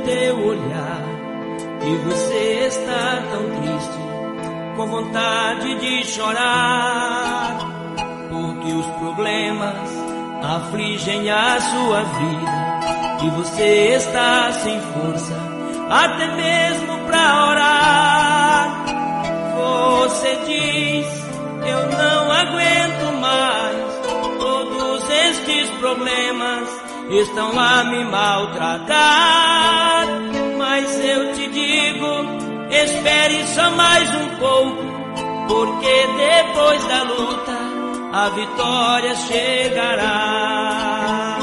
teu olhar que você está tão triste, com vontade de chorar, porque os problemas afligem a sua vida e você está sem força, até mesmo pra orar. Você diz: eu não aguento mais, todos estes problemas estão a me maltratar. Mas eu te digo, espere só mais um pouco, porque depois da luta a vitória chegará.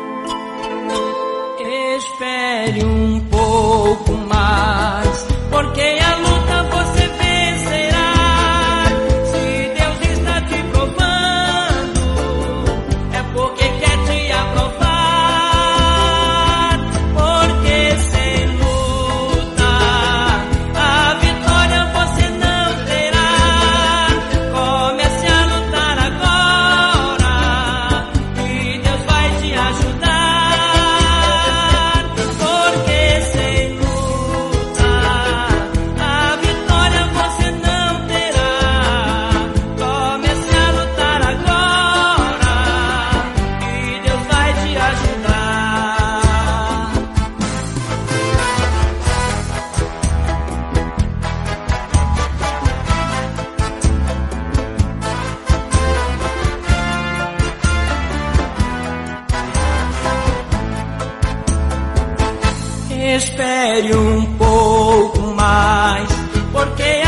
Espere um pouco mais, porque a luta você vencerá. Se Deus está te provando, é porque quer te aprovar. Porque sem luta a vitória você não terá. Comece a lutar agora e Deus vai te ajudar. Porque sem luta a vitória você não terá. Comece a lutar agora e Deus vai te ajudar. Espere um pouco mais, porque